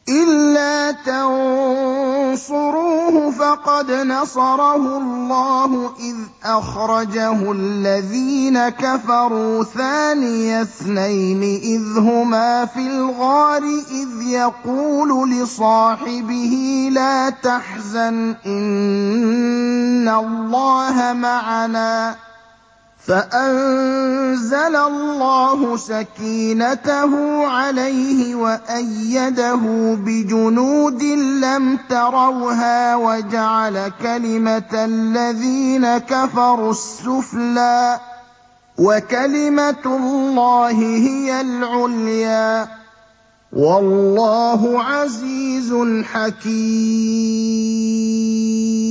إِلَّا تَنصُرُوهُ فَقَدْ نَصَرَهُ اللَّهُ إِذْ أَخْرَجَهُ الَّذِينَ كَفَرُوا ثَانِيَ اثْنَيْنِ إِذْ هُمَا فِي الْغَارِ إِذْ يَقُولُ لِصَاحِبِهِ لَا تَحْزَنْ إِنَّ اللَّهَ مَعَنَا ۖ فَأَنزَلَ اللَّهُ سَكِينَتَهُ عَلَيْهِ وَأَيَّدَهُ بِجُنُودٍ لَّمْ تَرَوْهَا وَجَعَلَ كَلِمَةَ الَّذِينَ كَفَرُوا السُّفْلَىٰ ۗ وَكَلِمَةُ اللَّهِ هِيَ الْعُلْيَا ۗ وَاللَّهُ عَزِيزٌ حَكِيمٌ.